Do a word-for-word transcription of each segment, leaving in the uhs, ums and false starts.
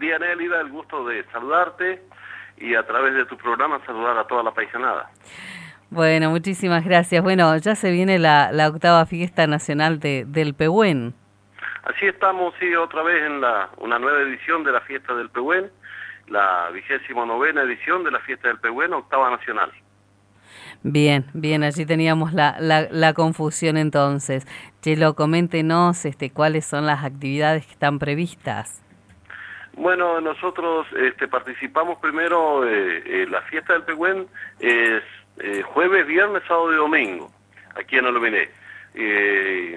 día, Nélida, el gusto de saludarte y a través de tu programa saludar a toda la paisanada. Bueno, muchísimas gracias. Bueno, ya se viene la, la octava fiesta nacional de, del Pehuen. Así estamos, sí, otra vez en la una nueva edición de la fiesta del Pehuen, la vigésima novena edición de la fiesta del Pehuen, octava nacional. Bien, bien, allí teníamos la, la, la confusión entonces. Chelo, coméntenos este, cuáles son las actividades que están previstas. Bueno, nosotros este, participamos primero, eh, eh, la fiesta del Pehuen es eh, jueves, viernes, sábado y domingo, aquí en Aluminé. Eh,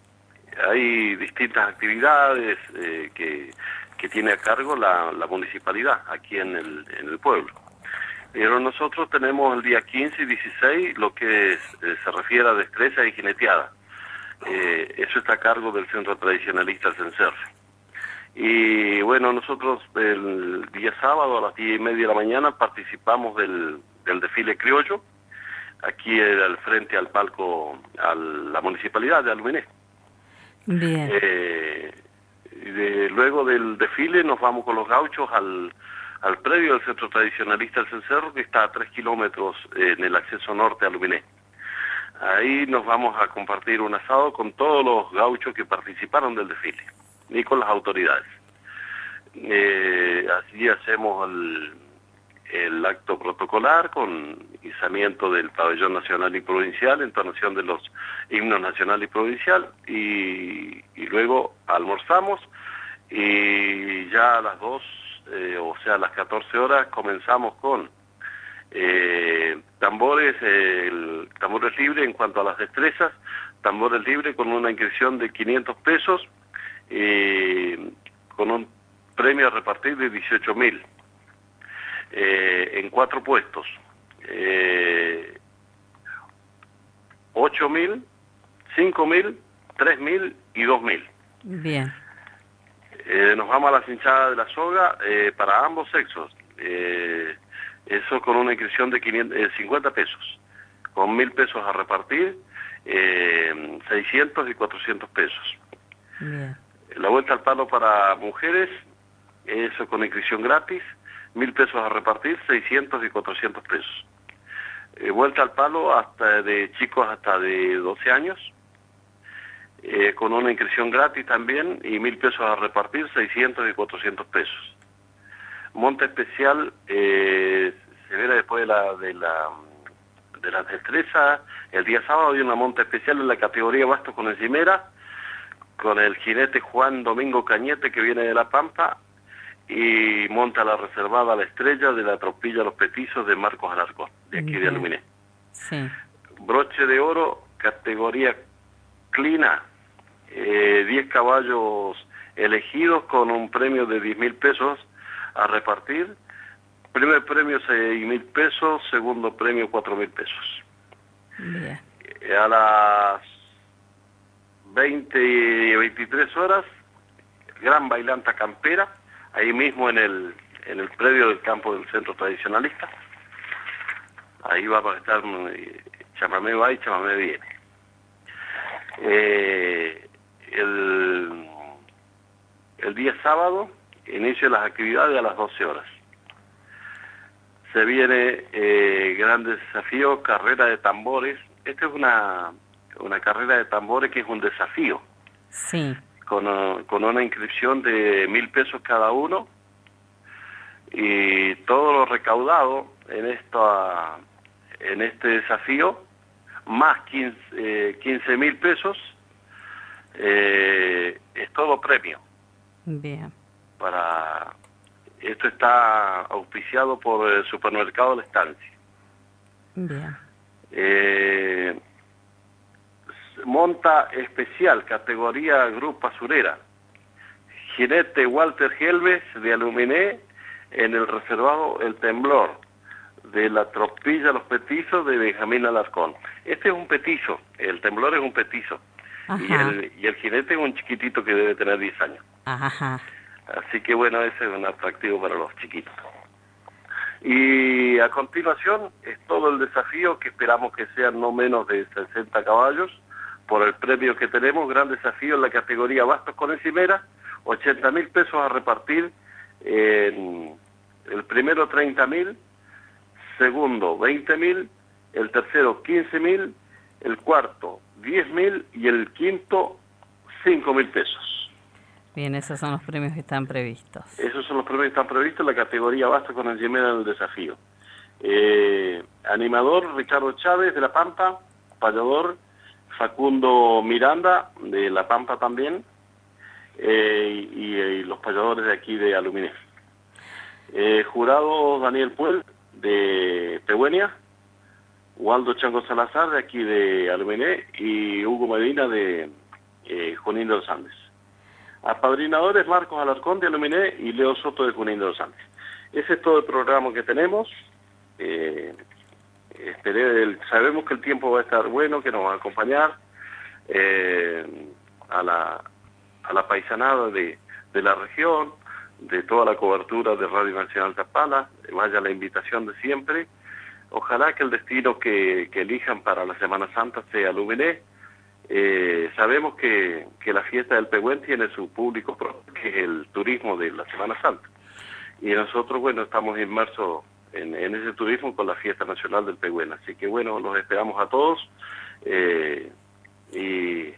hay distintas actividades eh, que, que tiene a cargo la, la municipalidad aquí en el, en el pueblo. Pero nosotros tenemos el día quince y dieciséis lo que es, eh, se refiere a destreza y jineteada. Eh, eso está a cargo del Centro Tradicionalista Cencerre. Y bueno, nosotros el día sábado a las diez y media de la mañana participamos del, del desfile criollo, aquí al frente al palco, a la municipalidad de Aluminé. Bien. Eh, de, luego del desfile nos vamos con los gauchos al, al predio del Centro Tradicionalista El Cencerro, que está a tres kilómetros en el acceso norte a Aluminé. Ahí nos vamos a compartir un asado con todos los gauchos que participaron del desfile y con las autoridades. Eh, así hacemos el, el acto protocolar con izamiento del pabellón nacional y provincial, entonación de los himnos nacional y provincial, y, y luego almorzamos y ya a las dos, eh, o sea a las catorce horas, comenzamos con eh, tambores, eh, el, tambores libres en cuanto a las destrezas, tambores libres con una inscripción de quinientos pesos, eh, con un premio a repartir de dieciocho mil, eh, en cuatro puestos, eh, ocho mil, cinco mil, tres mil y dos mil. Bien. Eh, nos vamos a la cinchada de la soga eh, para ambos sexos, eh, eso con una inscripción de quinientos, eh, cincuenta pesos, con mil pesos a repartir, eh, seiscientos y cuatrocientos pesos. Bien. La vuelta al palo para mujeres, eso con inscripción gratis, mil pesos a repartir, seiscientos y cuatrocientos pesos. Eh, vuelta al palo hasta de chicos hasta de doce años, eh, con una inscripción gratis también, y mil pesos a repartir, seiscientos y cuatrocientos pesos. Monta especial, eh, se verá después de la, de la de la destreza, el día sábado hay una monta especial en la categoría bastos con encimera, con el jinete Juan Domingo Cañete, que viene de La Pampa, y monta la reservada La Estrella de la Tropilla Los Petizos de Marcos Alarcón, de aquí de Aluminé. Sí. Broche de oro, categoría Clina, eh, diez caballos elegidos con un premio de diez mil pesos a repartir. Primer premio seis mil pesos, segundo premio cuatro mil pesos. Bien. Eh, a las veinte y veintitrés horas, gran bailanta campera, ahí mismo en el en el predio del campo del Centro Tradicionalista. Ahí va a estar eh, chamamé va y chamamé viene. Eh, el, el día sábado, inicio de las actividades a las doce horas. Se viene eh, gran desafío, carrera de tambores. Esta es una... una carrera de tambores que es un desafío, sí, con, uh, con una inscripción de mil pesos cada uno, y todo lo recaudado en esta en este desafío, más quince mil pesos, eh, es todo premio. Bien. Para esto está auspiciado por el supermercado La Estancia. Bien. Eh, monta especial, categoría Grupo Asurera, jinete Walter Helves de Aluminé en el reservado El Temblor, de la Tropilla Los Petizos de Benjamín Alarcón. Este es un petizo, el Temblor es un petizo, y el, y el jinete es un chiquitito que debe tener diez años. Ajá. Así que bueno, ese es un atractivo para los chiquitos. Y a continuación es todo el desafío, que esperamos que sean no menos de sesenta caballos, por el premio que tenemos, gran desafío en la categoría bastos con encimera, ochenta mil pesos a repartir, Eh, el primero treinta mil, segundo veinte mil, el tercero quince mil, el cuarto diez mil y el quinto cinco mil pesos. Bien, esos son los premios que están previstos. Esos son los premios que están previstos en la categoría Basta con el Yemena del Desafío. Eh, animador Ricardo Chávez de La Pampa, payador Facundo Miranda de La Pampa también, eh, y, y los payadores de aquí de Aluminé. Eh, jurado Daniel Puel de Pehuenia, Waldo Chango Salazar de aquí de Aluminé y Hugo Medina de eh, Junín de los Andes. Apadrinadores Marcos Alarcón de Aluminé y Leo Soto de Junín de los Andes. Ese es todo el programa que tenemos. Eh, esperé el, sabemos que el tiempo va a estar bueno, que nos va a acompañar eh, a la a la paisanada de, de la región, de toda la cobertura de Radio Nacional Tapala. Vaya la invitación de siempre. Ojalá que el destino que, que elijan para la Semana Santa sea Aluminé. Eh, sabemos que, que la fiesta del Pehuen tiene su público propio, que es el turismo de la Semana Santa. Y nosotros, bueno, estamos inmersos en, en ese turismo con la fiesta nacional del Pehuen. Así que, bueno, los esperamos a todos. Eh, y,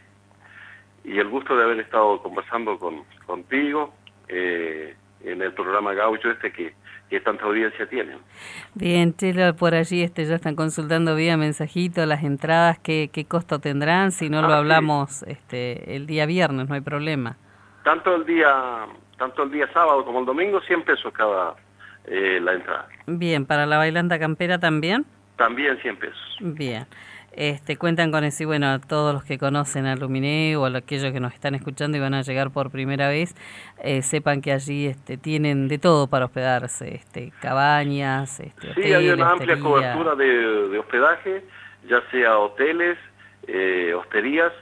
y el gusto de haber estado conversando con, contigo eh, en el programa Gaucho este que que tanta audiencia tienen. Bien, Chelo, por allí este ya están consultando vía mensajito las entradas, ¿qué, qué costo tendrán? Si no ah, lo hablamos sí. este el día viernes, no hay problema. Tanto el día tanto el día sábado como el domingo, cien pesos cada eh, la entrada. Bien, ¿para la bailanta campera también? También cien pesos. Bien. Este, cuentan con eso y bueno, todos los que conocen a Aluminé o a aquellos que nos están escuchando y van a llegar por primera vez, eh, sepan que allí este, tienen de todo para hospedarse, este, cabañas, este, hoteles, sí, hay una amplia hostería. cobertura de, de hospedaje, ya sea hoteles, eh, hosterías,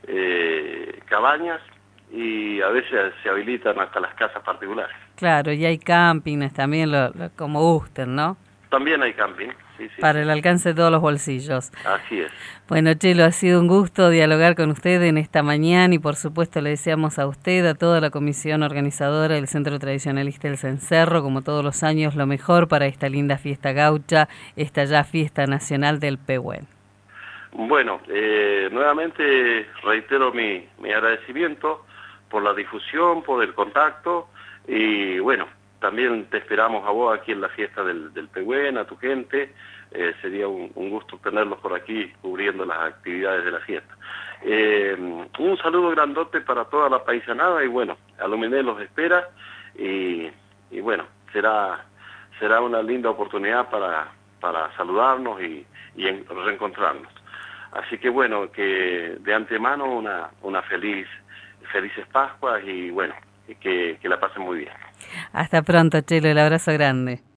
eh, cabañas y a veces se habilitan hasta las casas particulares. Claro, y hay campings también, lo, lo, como gusten, ¿no? También hay camping. Sí, sí. Para el alcance de todos los bolsillos. Así es. Bueno, Chelo, ha sido un gusto dialogar con usted en esta mañana y por supuesto le deseamos a usted, a toda la comisión organizadora del Centro Tradicionalista El Cencerro, como todos los años, lo mejor para esta linda fiesta gaucha, esta ya fiesta nacional del Pehuen. Bueno, eh, nuevamente reitero mi, mi agradecimiento por la difusión, por el contacto y bueno, también te esperamos a vos aquí en la fiesta del, del Pehuen, a tu gente. Eh, sería un, un gusto tenerlos por aquí cubriendo las actividades de la fiesta. Eh, un saludo grandote para toda la paisanada y bueno, Aluminé los espera y, y bueno, será será una linda oportunidad para, para saludarnos y, y en, reencontrarnos. Así que bueno, que de antemano una, una feliz, felices Pascuas y bueno, que, que la pasen muy bien. Hasta pronto, Chelo, el abrazo grande.